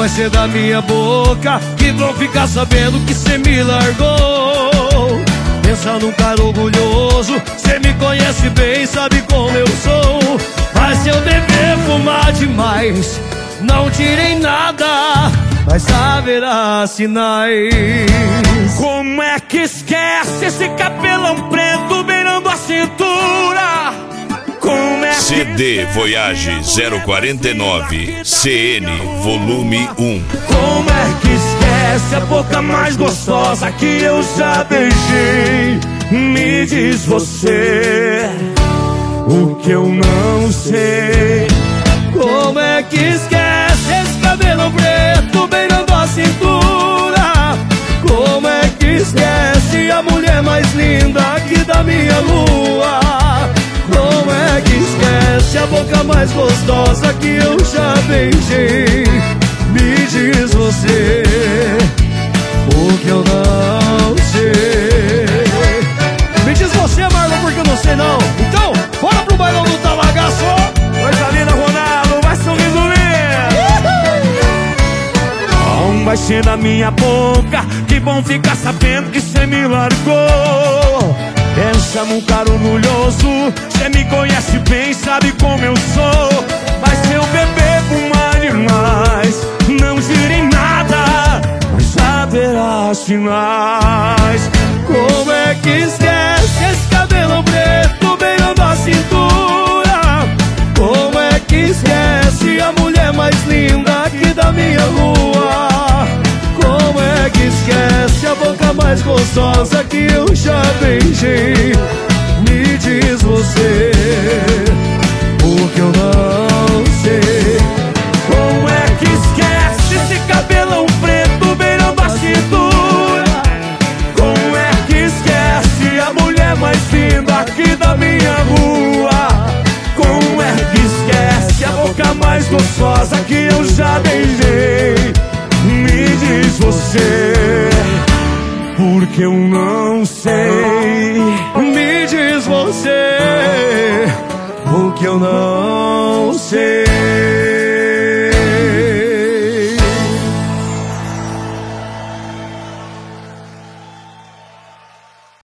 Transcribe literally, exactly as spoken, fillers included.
vai ser da minha boca que vão ficar sabendo que cê me largou. Pensa num cara orgulhoso, cê me conhece bem, sabe como eu sou. Mas se eu beber, fumar demais, não tirei nada, mas haverá sinais. Como é que esquece esse cabelão preto beirando a cintura? Como é que... C D Voyage zero quarenta e nove C N volume um. Como é que esquece a boca mais gostosa que eu já beijei? Me diz você o que eu não sei. Como é que esquece esse cabelo preto beirando a cintura? Como é que esquece a mulher mais linda aqui da minha lua? Como é que esquece a boca mais gostosa que eu já beijei? Me diz você o que eu não sei. Me diz você, Marlon, porque eu não sei não. Então, bora pro bailão do Talagaço. Coisa linda, Ronaldo, vai subindo mesmo. Vai ser da minha boca que vão ficar sabendo que cê me largou. Pensa num cara orgulhoso, cê me conhece bem, sabe como eu sou. Mas se eu beber, fumar demais, não direi nada, mas haverá sinais. Como é que esquece esse cabelo preto beirando a cintura? Como é que esquece a mulher mais linda aqui da minha rua? Como é que esquece a boca mais gostosa que eu já beijei? Me diz você o que eu não sei. Como é que esquece esse cabelão preto beirando a cintura? Como é que esquece a mulher mais linda aqui da minha rua? Como é que esquece a boca mais gostosa que eu já beijei? Me diz você, porque eu não sei. Me diz você o que eu não